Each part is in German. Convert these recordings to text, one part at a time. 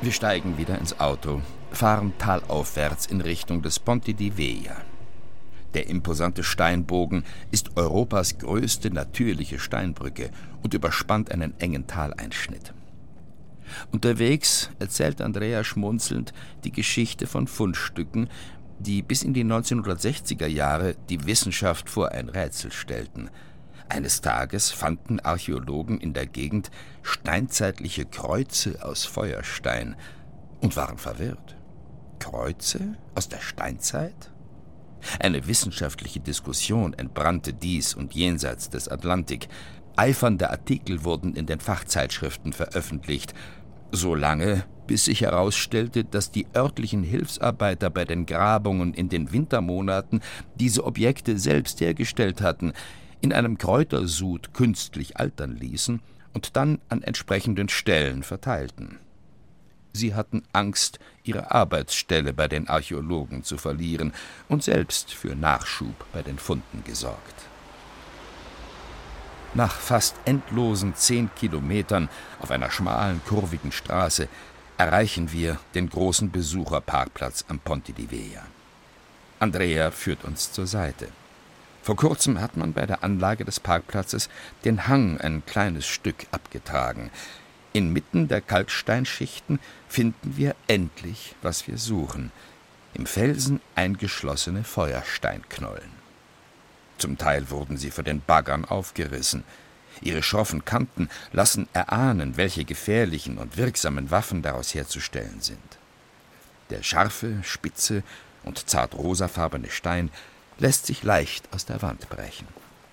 Wir steigen wieder ins Auto, fahren talaufwärts in Richtung des Ponte di Veja. Der imposante Steinbogen ist Europas größte natürliche Steinbrücke und überspannt einen engen Taleinschnitt. Unterwegs erzählt Andrea schmunzelnd die Geschichte von Fundstücken, die bis in die 1960er Jahre die Wissenschaft vor ein Rätsel stellten. Eines Tages fanden Archäologen in der Gegend steinzeitliche Kreuze aus Feuerstein und waren verwirrt. Kreuze aus der Steinzeit? Eine wissenschaftliche Diskussion entbrannte dies und jenseits des Atlantik. Eifernde Artikel wurden in den Fachzeitschriften veröffentlicht, solange bis sich herausstellte, dass die örtlichen Hilfsarbeiter bei den Grabungen in den Wintermonaten diese Objekte selbst hergestellt hatten, in einem Kräutersud künstlich altern ließen und dann an entsprechenden Stellen verteilten. Sie hatten Angst, ihre Arbeitsstelle bei den Archäologen zu verlieren und selbst für Nachschub bei den Funden gesorgt. Nach fast endlosen 10 Kilometern auf einer schmalen, kurvigen Straße erreichen wir den großen Besucherparkplatz am Ponte di Veja. Andrea führt uns zur Seite. Vor kurzem hat man bei der Anlage des Parkplatzes den Hang ein kleines Stück abgetragen. Inmitten der Kalksteinschichten finden wir endlich, was wir suchen: im Felsen eingeschlossene Feuersteinknollen. Zum Teil wurden sie von den Baggern aufgerissen. Ihre schroffen Kanten lassen erahnen, welche gefährlichen und wirksamen Waffen daraus herzustellen sind. Der scharfe, spitze und zart rosafarbene Stein lässt sich leicht aus der Wand brechen.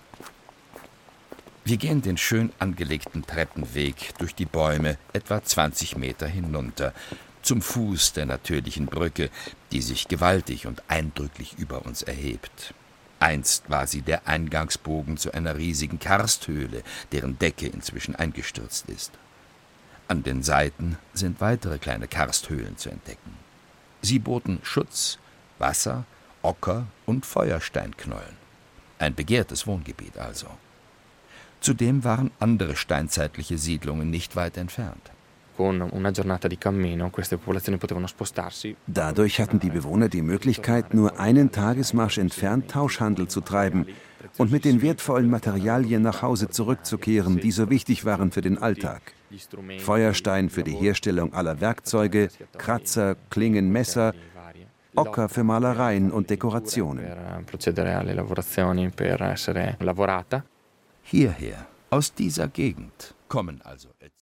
Wir gehen den schön angelegten Treppenweg durch die Bäume etwa 20 Meter hinunter, zum Fuß der natürlichen Brücke, die sich gewaltig und eindrücklich über uns erhebt. Einst war sie der Eingangsbogen zu einer riesigen Karsthöhle, deren Decke inzwischen eingestürzt ist. An den Seiten sind weitere kleine Karsthöhlen zu entdecken. Sie boten Schutz, Wasser, Ocker und Feuersteinknollen. Ein begehrtes Wohngebiet also. Zudem waren andere steinzeitliche Siedlungen nicht weit entfernt. Dadurch hatten die Bewohner die Möglichkeit, nur einen Tagesmarsch entfernt Tauschhandel zu treiben und mit den wertvollen Materialien nach Hause zurückzukehren, die so wichtig waren für den Alltag. Feuerstein für die Herstellung aller Werkzeuge, Kratzer, Klingen, Messer, Ocker für Malereien und Dekorationen. Hierher, aus dieser Gegend, kommen also